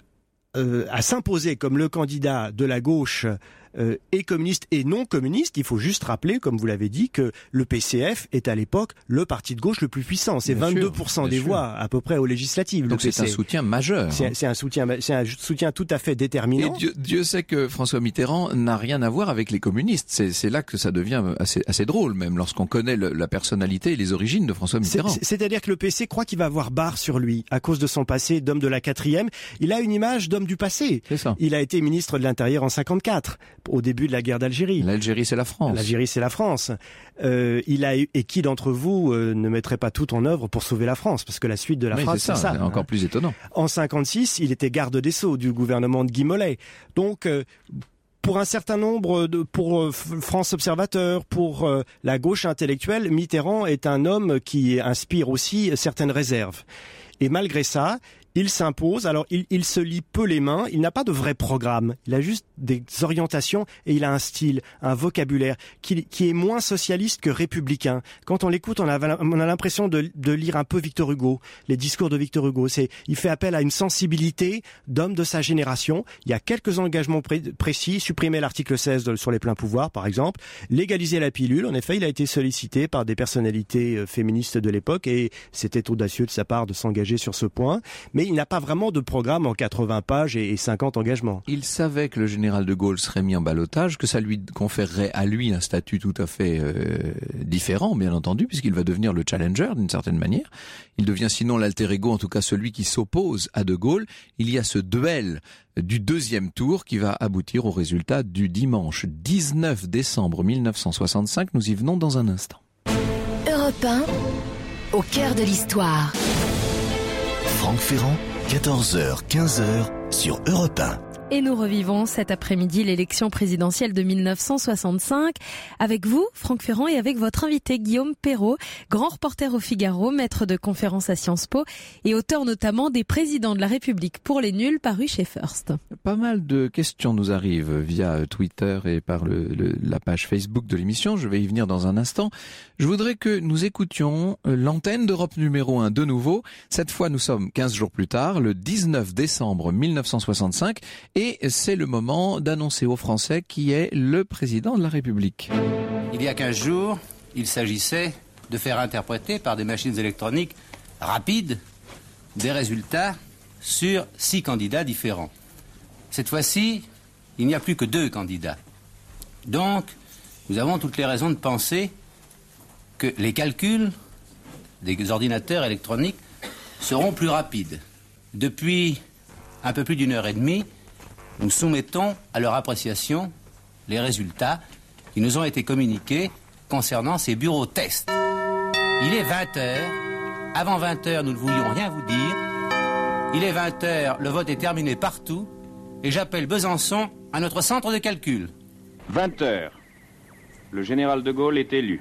euh, à s'imposer comme le candidat de la gauche Euh, et communiste et non communiste. Il faut juste rappeler, comme vous l'avez dit, que le P C F est à l'époque le parti de gauche le plus puissant. C'est bien vingt-deux pour cent sûr, des sûr. voix à peu près aux législatives. Donc c'est un soutien majeur. C'est, c'est un soutien, c'est un soutien tout à fait déterminant. Et Dieu, Dieu sait que François Mitterrand n'a rien à voir avec les communistes. C'est, c'est là que ça devient assez, assez drôle, même lorsqu'on connaît le, la personnalité et les origines de François Mitterrand. C'est, c'est-à-dire que le P C croit qu'il va avoir barre sur lui à cause de son passé d'homme de la quatrième. Il a une image d'homme du passé. C'est ça. Il a été ministre de l'Intérieur en cinquante-quatre. Au début de la guerre d'Algérie. L'Algérie, c'est la France. L'Algérie, c'est la France. Euh, il a eu, et qui d'entre vous euh, ne mettrait pas tout en œuvre pour sauver la France? Parce que la suite de la oui, phrase, c'est ça. c'est ça. C'est encore plus étonnant. En cinquante-six, il était garde des Sceaux du gouvernement de Guy Mollet. Donc, euh, pour un certain nombre de, pour euh, France Observateur, pour euh, la gauche intellectuelle, Mitterrand est un homme qui inspire aussi certaines réserves. Et malgré ça, il s'impose. Alors, il, il se lie peu les mains. Il n'a pas de vrai programme. Il a juste des orientations et il a un style, un vocabulaire qui, qui est moins socialiste que républicain. Quand on l'écoute, on a, on a l'impression de, de lire un peu Victor Hugo, les discours de Victor Hugo. C'est, il fait appel à une sensibilité d'homme de sa génération. Il y a quelques engagements pré- précis. Supprimer l'article seize de, sur les pleins pouvoirs, par exemple. Légaliser la pilule. En effet, il a été sollicité par des personnalités féministes de l'époque et c'était audacieux de sa part de s'engager sur ce point. Mais il n'a pas vraiment de programme en quatre-vingts pages et cinquante engagements. Il savait que le général de Gaulle serait mis en ballottage, que ça lui conférerait à lui un statut tout à fait euh, différent, bien entendu, puisqu'il va devenir le challenger d'une certaine manière. Il devient sinon l'alter ego, en tout cas celui qui s'oppose à de Gaulle. Il y a ce duel du deuxième tour qui va aboutir au résultat du dimanche dix-neuf décembre mille neuf cent soixante-cinq. Nous y venons dans un instant. Europe un, au cœur de l'histoire. Franck Ferrand, quatorze heures quinze sur Europe un. Et nous revivons cet après-midi l'élection présidentielle de mille neuf cent soixante-cinq avec vous, Franck Ferrand, et avec votre invité Guillaume Perrault, grand reporter au Figaro, maître de conférences à Sciences Po et auteur notamment des Présidents de la République pour les nuls paru chez First. Pas mal de questions nous arrivent via Twitter et par le, le, la page Facebook de l'émission. Je vais y venir dans un instant. Je voudrais que nous écoutions l'antenne d'Europe numéro un de nouveau. Cette fois, nous sommes quinze jours plus tard, le dix-neuf décembre mille neuf cent soixante-cinq. Et c'est le moment d'annoncer aux Français qui est le président de la République. Il y a quinze jours, il s'agissait de faire interpréter par des machines électroniques rapide des résultats sur six candidats différents. Cette fois-ci, il n'y a plus que deux candidats. Donc, nous avons toutes les raisons de penser que les calculs des ordinateurs électroniques seront plus rapides. Depuis un peu plus d'une heure et demie, nous soumettons à leur appréciation les résultats qui nous ont été communiqués concernant ces bureaux tests. Il est vingt heures. Avant vingt heures, nous ne voulions rien vous dire. Il est vingt heures, le vote est terminé partout. Et j'appelle Besançon à notre centre de calcul. vingt heures. Le général de Gaulle est élu.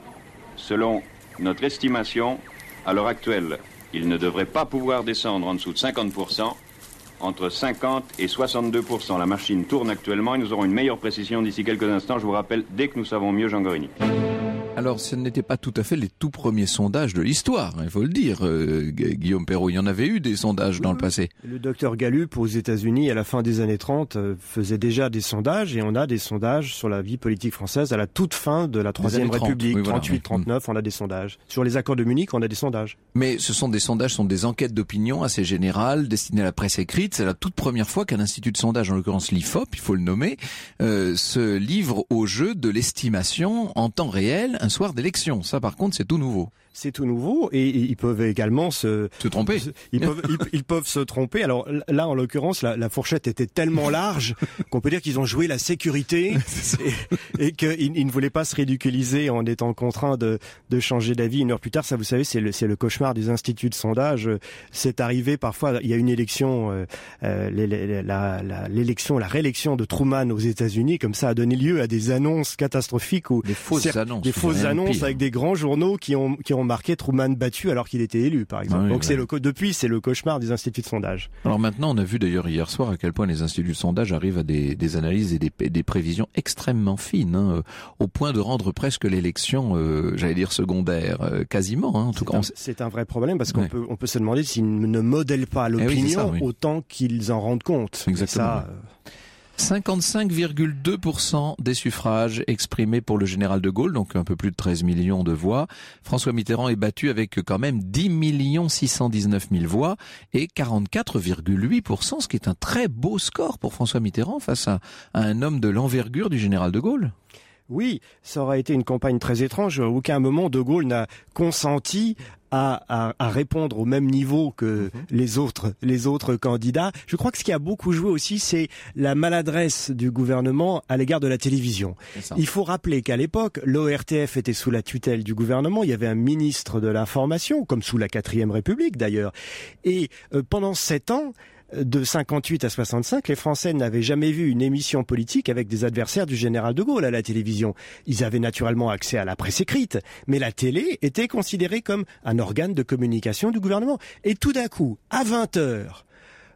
Selon notre estimation, à l'heure actuelle, il ne devrait pas pouvoir descendre en dessous de cinquante pour cent. Entre cinquante et soixante-deux pour cent. La machine tourne actuellement et nous aurons une meilleure précision d'ici quelques instants. Je vous rappelle, dès que nous savons mieux, Jean Gorigny. Alors, ce n'était pas tout à fait les tout premiers sondages de l'histoire, il faut le dire, euh, Guillaume Perrault. Il y en avait eu des sondages dans le passé. Le docteur Gallup aux États-Unis à la fin des années trente euh, faisait déjà des sondages, et on a des sondages sur la vie politique française à la toute fin de la Troisième République, oui, voilà, trente-huit trente-neuf, on a des sondages. Sur les accords de Munich, on a des sondages. Mais ce sont des sondages, sont des enquêtes d'opinion assez générales destinées à la presse écrite. C'est la toute première fois qu'un institut de sondage, en l'occurrence l'I F O P, il faut le nommer, euh, se livre au jeu de l'estimation en temps réel un soir d'élection. Ça, par contre, c'est tout nouveau. C'est tout nouveau, et ils peuvent également se, se tromper. Ils peuvent, ils, ils peuvent se tromper. Alors là, en l'occurrence, la, la fourchette était tellement large qu'on peut dire qu'ils ont joué la sécurité et, et qu'ils ils ne voulaient pas se ridiculiser en étant contraints de, de changer d'avis une heure plus tard. Ça, vous savez, c'est le, c'est le cauchemar des instituts de sondage. C'est arrivé parfois. Il y a une élection, euh, euh, la, la, l'élection, la réélection de Truman aux États-Unis, comme ça a donné lieu à des annonces catastrophiques ou des fausses certes, annonces, des fausses annonces avec des grands journaux qui ont qui ont marqué Truman battu alors qu'il était élu, par exemple. Ah oui, Donc ouais. c'est le depuis c'est le cauchemar des instituts de sondage. Alors maintenant, on a vu d'ailleurs hier soir à quel point les instituts de sondage arrivent à des, des analyses et des, des prévisions extrêmement fines, hein, au point de rendre presque l'élection, euh, j'allais dire secondaire, euh, quasiment. Hein, en tout c'est, cas, un, c'est un vrai problème parce qu'on ouais. peut on peut se demander s'ils ne modèlent pas l'opinion eh oui, ça, oui. autant qu'ils en rendent compte. Exactement. Ça, euh... cinquante-cinq virgule deux pour cent des suffrages exprimés pour le général de Gaulle, donc un peu plus de treize millions de voix. François Mitterrand est battu avec quand même dix millions six cent dix-neuf mille voix et quarante-quatre virgule huit pour cent, ce qui est un très beau score pour François Mitterrand face à, à un homme de l'envergure du général de Gaulle. Oui, ça aurait été une campagne très étrange. À aucun moment De Gaulle n'a consenti à, à, à répondre au même niveau que mmh. les autres, les autres candidats. Je crois que ce qui a beaucoup joué aussi, c'est la maladresse du gouvernement à l'égard de la télévision. Il faut rappeler qu'à l'époque, l'O R T F était sous la tutelle du gouvernement. Il y avait un ministre de l'information, comme sous la quatrième République d'ailleurs. Et euh, pendant sept ans, de cinquante-huit à soixante-cinq, les Français n'avaient jamais vu une émission politique avec des adversaires du général de Gaulle à la télévision. Ils avaient naturellement accès à la presse écrite, mais la télé était considérée comme un organe de communication du gouvernement. Et tout d'un coup, à vingt heures,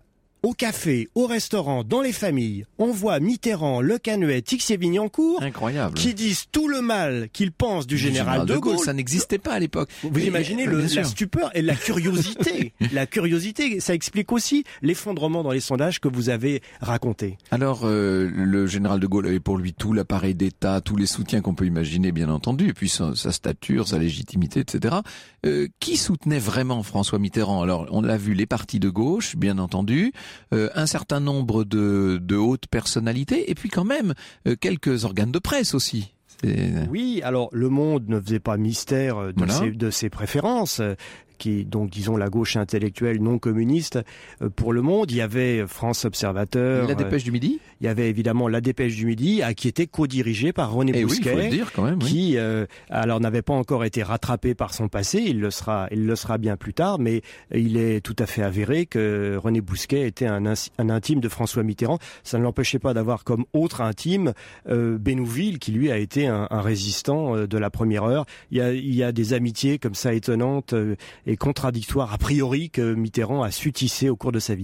au café, au restaurant, dans les familles, on voit Mitterrand, Le Canuet, Tixier-Vignancourt, incroyable, qui disent tout le mal qu'ils pensent du, du général, général de Gaulle. Gaulle. Ça n'existait pas à l'époque. Vous et, imaginez le, la stupeur et la curiosité. La curiosité, ça explique aussi l'effondrement dans les sondages que vous avez raconté. Alors, euh, le général de Gaulle avait pour lui tout l'appareil d'État, tous les soutiens qu'on peut imaginer, bien entendu, et puis sa, sa stature, sa légitimité, et cetera. Euh, qui soutenait vraiment François Mitterrand? Alors, on l'a vu, les partis de gauche, bien entendu. Euh, un certain nombre de, de hautes personnalités et puis quand même euh, quelques organes de presse aussi. C'est... Oui, alors Le Monde ne faisait pas mystère de, voilà. ses, de ses préférences. Qui donc disons la gauche intellectuelle non communiste euh, pour Le Monde. Il y avait France Observateur. La Dépêche euh, du Midi. Il y avait évidemment La Dépêche du Midi, à, qui était co-dirigée par René Et Bousquet, oui, faut le dire quand même, oui. qui euh, alors n'avait pas encore été rattrapé par son passé. Il le sera, il le sera bien plus tard, mais il est tout à fait avéré que René Bousquet était un, un intime de François Mitterrand. Ça ne l'empêchait pas d'avoir comme autre intime euh, Bénouville, qui lui a été un, un résistant euh, de la première heure. Il y a, il y a des amitiés comme ça étonnantes. Euh, et contradictoire a priori que Mitterrand a su tisser au cours de sa vie.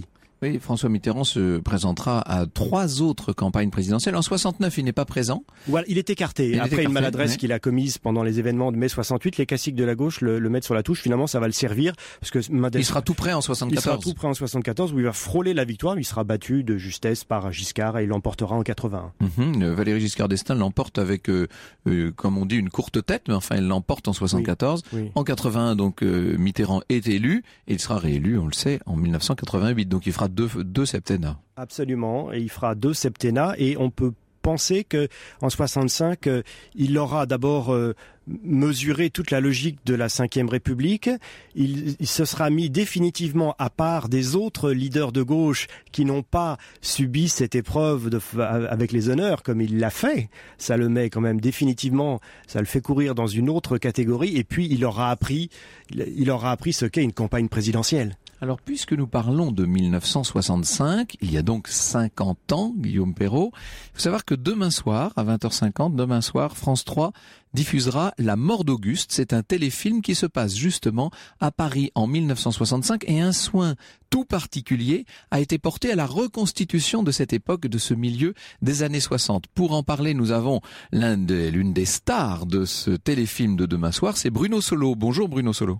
Oui, François Mitterrand se présentera à trois autres campagnes présidentielles. En soixante-neuf, il n'est pas présent. Voilà, il est écarté. Il Après est écarté, une maladresse ouais. qu'il a commise pendant les événements de mai soixante-huit, les classiques de la gauche le, le mettent sur la touche. Finalement, ça va le servir parce que Mandel... il sera tout prêt en soixante-quatorze. Il sera tout prêt en soixante-quatorze où il va frôler la victoire. Il sera battu de justesse par Giscard et il l'emportera en quatre-vingt-un. Mmh, Valéry Giscard d'Estaing l'emporte avec, euh, euh, comme on dit, une courte tête, mais enfin, elle l'emporte en soixante-quatorze. Oui, oui. En quatre-vingt-un, donc euh, Mitterrand est élu et il sera réélu, on le sait, en mille neuf cent quatre-vingt-huit. Donc il fera deux, deux septennats. Absolument, et il fera deux septennats et on peut penser que en soixante-cinq, euh, il aura d'abord euh, mesuré toute la logique de la Cinquième République. Il, il se sera mis définitivement à part des autres leaders de gauche qui n'ont pas subi cette épreuve de, avec les honneurs comme il l'a fait. Ça le met quand même définitivement, ça le fait courir dans une autre catégorie. Et puis il aura appris, il aura appris ce qu'est une campagne présidentielle. Alors, puisque nous parlons de mille neuf cent soixante-cinq, il y a donc cinquante ans, Guillaume Perrault, il faut savoir que demain soir, à vingt heures cinquante, demain soir, France trois diffusera La mort d'Auguste. C'est un téléfilm qui se passe justement à Paris en mille neuf cent soixante-cinq et un soin tout particulier a été porté à la reconstitution de cette époque, de ce milieu des années soixante. Pour en parler, nous avons l'un des, l'une des stars de ce téléfilm de demain soir, c'est Bruno Solo. Bonjour Bruno Solo.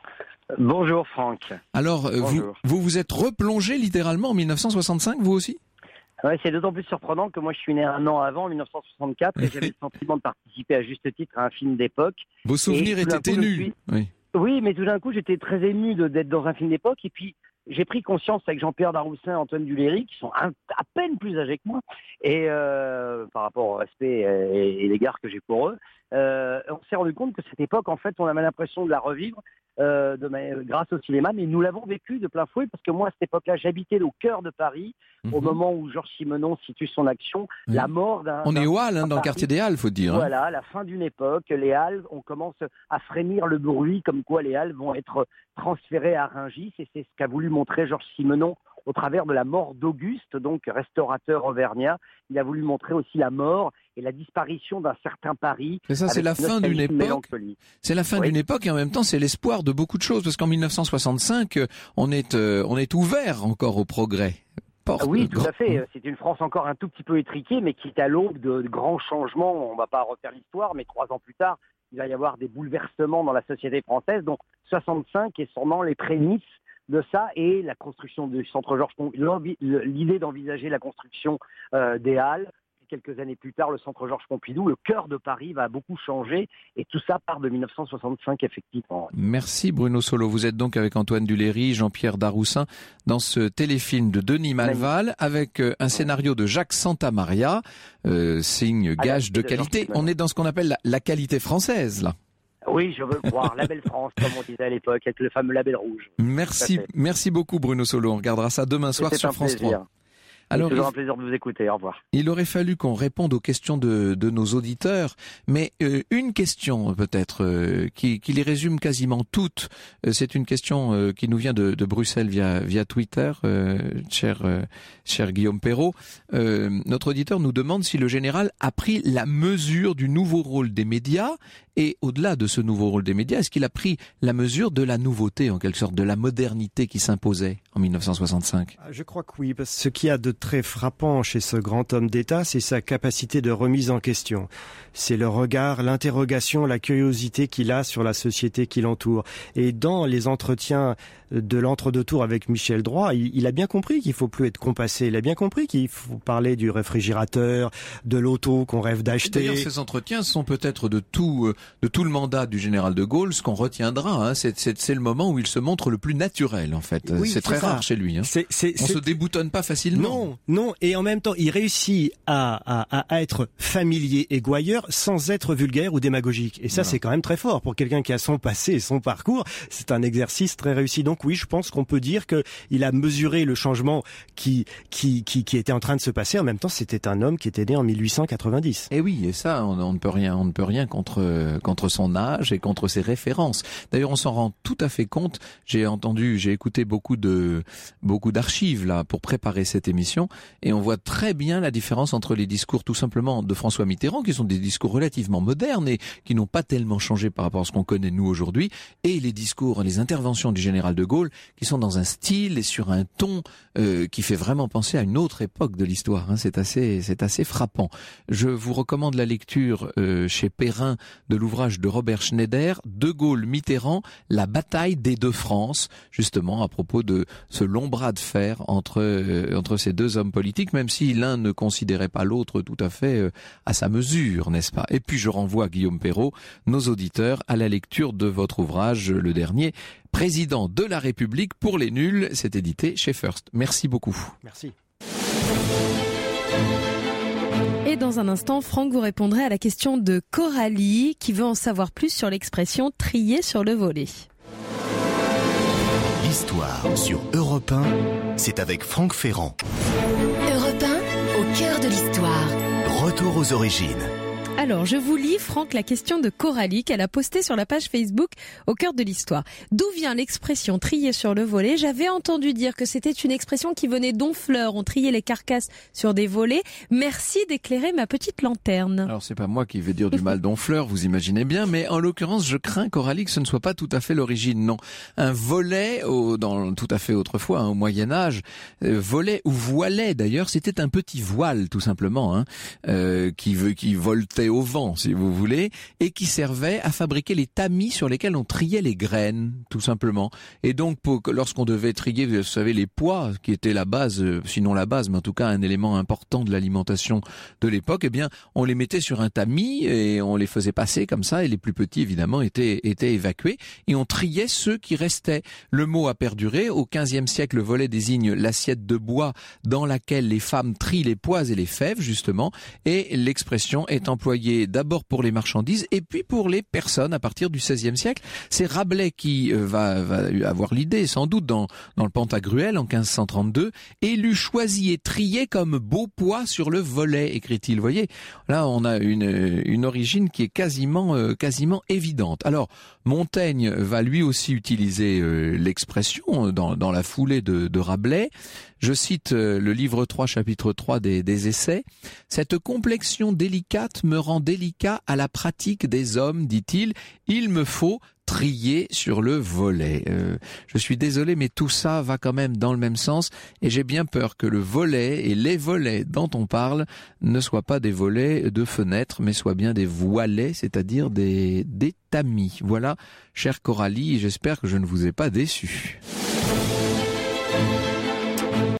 Bonjour Franck. Alors, euh, vous, vous vous êtes replongé littéralement en mille neuf cent soixante-cinq, vous aussi ? Ouais, c'est d'autant plus surprenant que moi je suis né un an avant, en mille neuf cent soixante-quatre, et j'avais le sentiment de participer à juste titre à un film d'époque. Vos souvenirs étaient ténus. Suis... Oui. oui, mais tout d'un coup j'étais très ému de, d'être dans un film d'époque, et puis j'ai pris conscience avec Jean-Pierre Daroussin et Antoine Duléry, qui sont un, à peine plus âgés que moi, et euh, par rapport au respect et, et l'égard que j'ai pour eux, euh, on s'est rendu compte que cette époque, en fait, on avait l'impression de la revivre euh, de, grâce au cinéma, mais nous l'avons vécu de plein fouet, parce que moi, à cette époque-là, j'habitais au cœur de Paris, mmh. au moment où Georges Simenon situe son action, mmh. la mort d'un... On d'un, est aux Halles, hein, dans le quartier des Halles, faut dire. Voilà, hein. la fin d'une époque, les Halles, on commence à frémir le bruit, comme quoi les Halles vont être transférées à Rungis, et c'est ce qu'a voulu montrer Georges Simenon au travers de la mort d'Auguste, donc restaurateur auvergnat. Il a voulu montrer aussi la mort et la disparition d'un certain Paris. C'est ça, c'est la fin d'une époque. C'est la fin oui. d'une époque et en même temps c'est l'espoir de beaucoup de choses parce qu'en mille neuf cent soixante-cinq, on est euh, on est ouvert encore au progrès. Porte, oui, tout grand... à fait. C'est une France encore un tout petit peu étriquée, mais qui est à l'aube de, de grands changements. On ne va pas refaire l'histoire, mais trois ans plus tard, il va y avoir des bouleversements dans la société française. Donc soixante-cinq est sûrement les prémices de ça et la construction du centre Georges Pompidou, l'idée d'envisager la construction euh, des Halles. Quelques années plus tard, le centre Georges Pompidou, le cœur de Paris va beaucoup changer et tout ça part de mille neuf cent soixante-cinq effectivement. Merci Bruno Solo. Vous êtes donc avec Antoine Duléry, Jean-Pierre Daroussin dans ce téléfilm de Denis Malval avec un scénario de Jacques Santamaria, euh, signe gage de qualité. On est dans ce qu'on appelle la, la qualité française là. Oui, je veux croire. La belle France, comme on disait à l'époque, avec le fameux label rouge. Merci, merci beaucoup Bruno Solo. On regardera ça demain soir sur France trois. Alors, c'est toujours un plaisir de vous écouter. Au revoir. Il aurait fallu qu'on réponde aux questions de, de nos auditeurs, mais euh, une question peut-être euh, qui, qui les résume quasiment toutes. Euh, c'est une question euh, qui nous vient de, de Bruxelles via, via Twitter, euh, cher, euh, cher Guillaume Perrault. Euh, notre auditeur nous demande si le général a pris la mesure du nouveau rôle des médias et au-delà de ce nouveau rôle des médias, est-ce qu'il a pris la mesure de la nouveauté, en quelque sorte, de la modernité qui s'imposait en mille neuf cent soixante-cinq ? Je crois que oui, parce que ce qu'il y a de très frappant chez ce grand homme d'État, c'est sa capacité de remise en question. C'est le regard, l'interrogation, la curiosité qu'il a sur la société qui l'entoure. Et dans les entretiens de l'entre-deux-tours avec Michel Droit, il, il a bien compris qu'il faut plus être compassé. Il a bien compris qu'il faut parler du réfrigérateur, de l'auto qu'on rêve d'acheter. D'ailleurs, ces entretiens sont peut-être de tout, de tout le mandat du général de Gaulle, ce qu'on retiendra. Hein, c'est, c'est, c'est le moment où il se montre le plus naturel, en fait. Oui, c'est, c'est très ça. rare chez lui. Hein. C'est, c'est, On c'est... se déboutonne pas facilement. Non, non. Et en même temps, il réussit à, à, à être familier et gouailleur sans être vulgaire ou démagogique. Et ça, voilà. C'est quand même très fort pour quelqu'un qui a son passé et son parcours. C'est un exercice très réussi. Donc oui, je pense qu'on peut dire que il a mesuré le changement qui, qui, qui, qui était en train de se passer. En même temps, c'était un homme qui était né en mille huit cent quatre-vingt-dix. Et oui, et ça, on, on ne peut rien, on ne peut rien contre, contre son âge et contre ses références. D'ailleurs, on s'en rend tout à fait compte. J'ai entendu, j'ai écouté beaucoup de, beaucoup d'archives là pour préparer cette émission, et on voit très bien la différence entre les discours tout simplement de François Mitterrand, qui sont des discours relativement modernes et qui n'ont pas tellement changé par rapport à ce qu'on connaît nous aujourd'hui, et les discours, les interventions du général de Gaulle Gaulle, qui sont dans un style et sur un ton euh, qui fait vraiment penser à une autre époque de l'histoire. Hein. C'est assez, c'est assez frappant. Je vous recommande la lecture euh, chez Perrin de l'ouvrage de Robert Schneider, De Gaulle-Mitterrand, la bataille des deux France, justement à propos de ce long bras de fer entre euh, entre ces deux hommes politiques, même si l'un ne considérait pas l'autre tout à fait euh, à sa mesure, n'est-ce pas? Et puis je renvoie Guillaume Perrault, nos auditeurs, à la lecture de votre ouvrage, le dernier, Président de la République pour les nuls, c'est édité chez First. Merci beaucoup. Merci. Et dans un instant, Franck vous répondrait à la question de Coralie, qui veut en savoir plus sur l'expression trier sur le volet. L'histoire sur Europe un, c'est avec Franck Ferrand. Europe un, au cœur de l'histoire. Retour aux origines. Alors, je vous lis, Franck, la question de Coralie qu'elle a postée sur la page Facebook au cœur de l'histoire. D'où vient l'expression trier sur le volet? J'avais entendu dire que c'était une expression qui venait d'Honfleur. On triait les carcasses sur des volets. Merci d'éclairer ma petite lanterne. Alors, c'est pas moi qui vais dire du mal d'Honfleur, vous imaginez bien, mais en l'occurrence, je crains, Coralie, que ce ne soit pas tout à fait l'origine. Non. Un volet, au, dans tout à fait autrefois, hein, au Moyen-Âge, euh, volet ou voilet d'ailleurs, c'était un petit voile, tout simplement, hein, euh, qui, qui voltait au vent, si vous voulez, et qui servait à fabriquer les tamis sur lesquels on triait les graines, tout simplement. Et donc, pour, lorsqu'on devait trier, vous savez, les pois, qui étaient la base, sinon la base, mais en tout cas un élément important de l'alimentation de l'époque, eh bien, on les mettait sur un tamis et on les faisait passer comme ça, et les plus petits, évidemment, étaient, étaient évacués, et on triait ceux qui restaient. Le mot a perduré. Au quinzième siècle, le volet désigne l'assiette de bois dans laquelle les femmes trient les pois et les fèves, justement, et l'expression est employée d'abord pour les marchandises et puis pour les personnes à partir du seizième siècle. C'est Rabelais qui euh, va, va avoir l'idée, sans doute, dans, dans le Pantagruel en quinze cent trente-deux. Élu, choisi et trié comme beau pois sur le volet, écrit-il. Vous voyez, là on a une, une origine qui est quasiment, euh, quasiment évidente. Alors, Montaigne va lui aussi utiliser euh, l'expression dans, dans la foulée de, de Rabelais. Je cite euh, le livre trois, chapitre trois des, des Essais. « Cette complexion délicate me rend délicat à la pratique des hommes, dit-il. Il me faut trier sur le volet. Euh, je suis désolé, mais tout ça va quand même dans le même sens et j'ai bien peur que le volet et les volets dont on parle ne soient pas des volets de fenêtres, mais soient bien des voilets, c'est-à-dire des, des tamis. Voilà, chère Coralie, j'espère que je ne vous ai pas déçu.